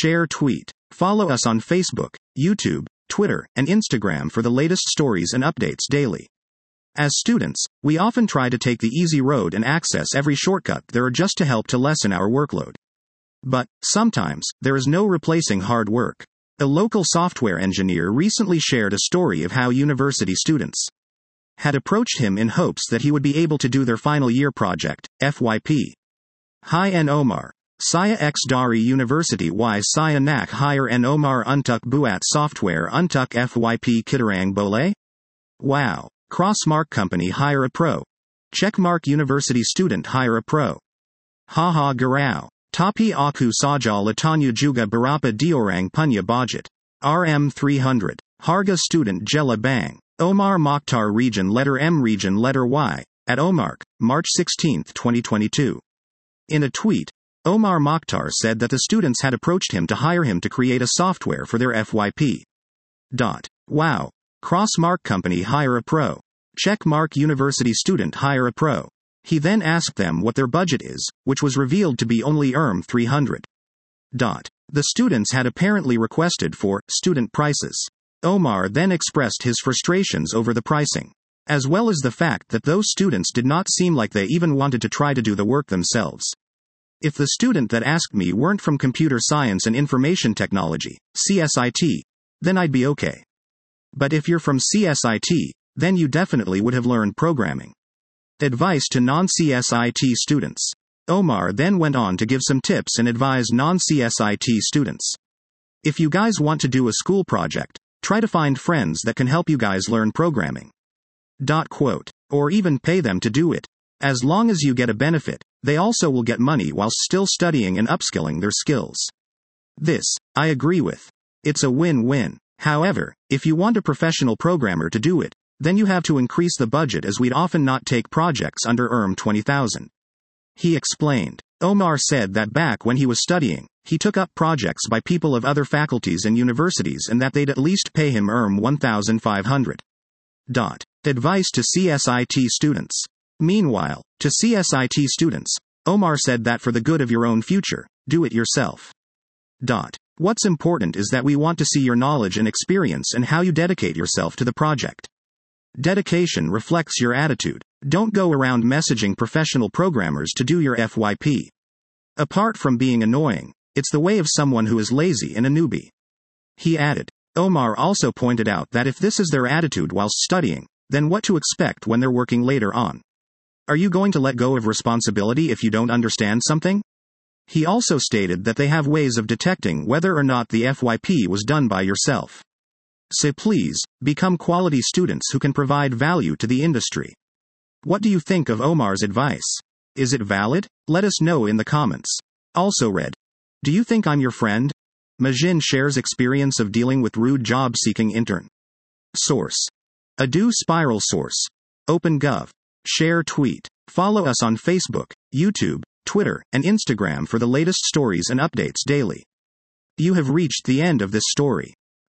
share, tweet. Follow us on Facebook, YouTube, Twitter, and Instagram for the latest stories and updates daily. As students, we often try to take the easy road and access every shortcut there are just to help to lessen our workload. But, sometimes, there is no replacing hard work. A local software engineer recently shared a story of how university students had approached him in hopes that he would be able to do their final year project, FYP. Hi en Omar. Saya X Dari University Y Saya Nak Hire en Omar Untuk Buat Software Untuk FYP Kitarang Boleh? Wow. Crossmark Company hire a pro. Checkmark University student hire a pro. Haha garau. Tapi aku saja latanya juga berapa diorang punya budget. RM300. Harga student Jela Bang. Omar Mokhtar Region Letter M Region Letter Y. At Omark, March 16, 2022. In a tweet, Omar Mokhtar said that the students had approached him to hire him to create a software for their FYP. Wow. Crossmark Company hire a pro. Checkmark University student hire a pro. He then asked them what their budget is, which was revealed to be only RM300. The students had apparently requested for student prices. Omar then expressed his frustrations over the pricing, as well as the fact that those students did not seem like they even wanted to try to do the work themselves. If the student that asked me weren't from Computer Science and Information Technology, CSIT, then I'd be okay. But if you're from CSIT, then you definitely would have learned programming. Advice to non-CSIT students. Omar then went on to give some tips and advise non-CSIT students. If you guys want to do a school project, try to find friends that can help you guys learn programming. Or even pay them to do it. As long as you get a benefit, they also will get money whilst still studying and upskilling their skills. This, I agree with. It's a win-win. However, if you want a professional programmer to do it, then you have to increase the budget as we'd often not take projects under $20,000. He explained. Omar said that back when he was studying, he took up projects by people of other faculties and universities and that they'd at least pay him $1,500. Advice to CSIT students. Meanwhile, to CSIT students, Omar said that for the good of your own future, do it yourself. What's important is that we want to see your knowledge and experience and how you dedicate yourself to the project. Dedication reflects your attitude. Don't go around messaging professional programmers to do your FYP. Apart from being annoying, it's the way of someone who is lazy and a newbie. He added. Omar also pointed out that if this is their attitude whilst studying, then what to expect when they're working later on. Are you going to let go of responsibility if you don't understand something? He also stated that they have ways of detecting whether or not the FYP was done by yourself. So please, become quality students who can provide value to the industry. What do you think of Omar's advice? Is it valid? Let us know in the comments. Also read. Do you think I'm your friend? Majin shares experience of dealing with rude job-seeking intern. Source. Adu Spiral Source. OpenGov. Share tweet. Follow us on Facebook, YouTube, Twitter, and Instagram for the latest stories and updates daily. You have reached the end of this story.